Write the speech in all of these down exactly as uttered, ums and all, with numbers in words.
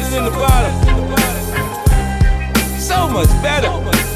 better than the bottom. So much better.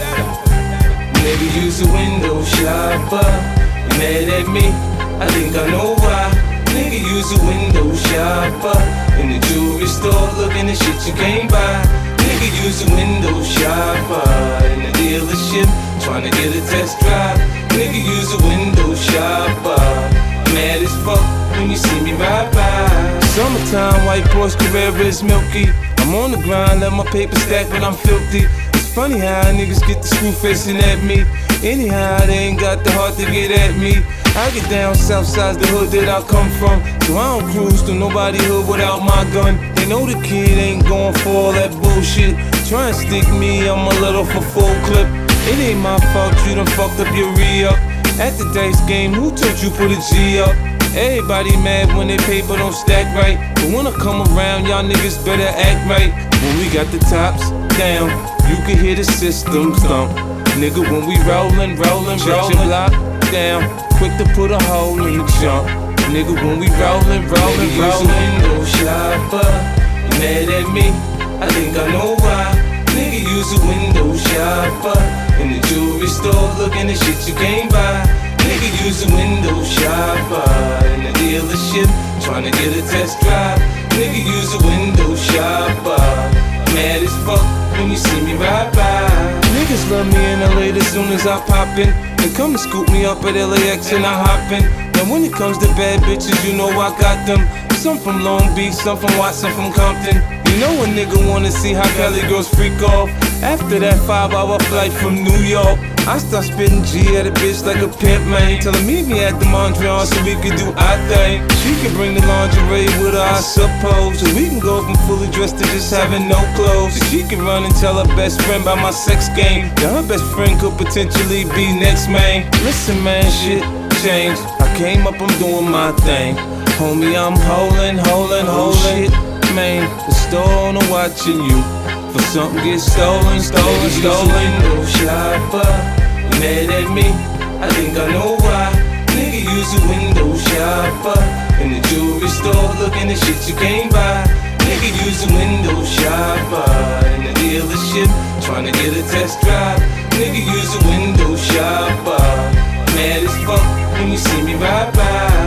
Nigga, use a window shopper. You mad at me? I think I know why. Nigga, use a window shopper. In the jewelry store, looking at shit you can't buy. Nigga, use a window shopper. In the dealership, trying to get a test drive. Nigga, use a window shopper. Mad as fuck when you see me ride by. Summertime, white Porsche Carrera is milky. I'm on the grind, let my paper stack, but I'm filthy. It's funny how niggas get the screw facing at me. Anyhow, they ain't got the heart to get at me. I get down south side, the hood that I come from. So I don't cruise through nobody hood without my gun. They know the kid ain't going for all that bullshit. Try and stick me, I'm a little for full clip. It ain't my fault you done fucked up your re-up. At the dice game, who told you put a G up? Everybody mad when they paper don't stack right. But when I come around, y'all niggas better act right. When we got the tops down, you can hear the system thump. Nigga, when we rollin', rollin', rollin', your block down, quick to put a hole in the jump. Nigga, when we rollin', rollin', rollin'. Window shopper, you mad at me? I think I know why. Nigga, use a window shopper. In the jewelry store, looking at shit you can't buy. Nigga, use a window shopper. In the dealership, trying to get a test drive. Nigga, use a window shopper. Mad as fuck when you see me ride by. Niggas love me in L A as soon as I pop in. They come and scoop me up at L A X and I hop in. Now when it comes to bad bitches, you know I got them. Some from Long Beach, some from Watson, from Compton. You know a nigga wanna see how Cali girls freak off. After that five hour flight from New York, I start spitting G at a bitch like a pimp, man. Tell her meet me at the Mondrian so we can do our thing. She can bring the lingerie with her, I suppose. So we can go from fully dressed to just having no clothes. So she can run and tell her best friend about my sex game. Now her best friend could potentially be next, man. Listen, man, shit changed. I came up, I'm doing my thing. Homie, I'm holding, holding, holding. Shit, man, the store owner watching you. For something get stolen, stolen, stolen. Window shopper, you mad at me? I think I know why. Nigga, use a window shopper. In the jewelry store, looking at shit you can't buy. Nigga, use a window shopper. In the dealership, trying to get a test drive. Nigga, use a window shopper. Mad as fuck when you see me ride by.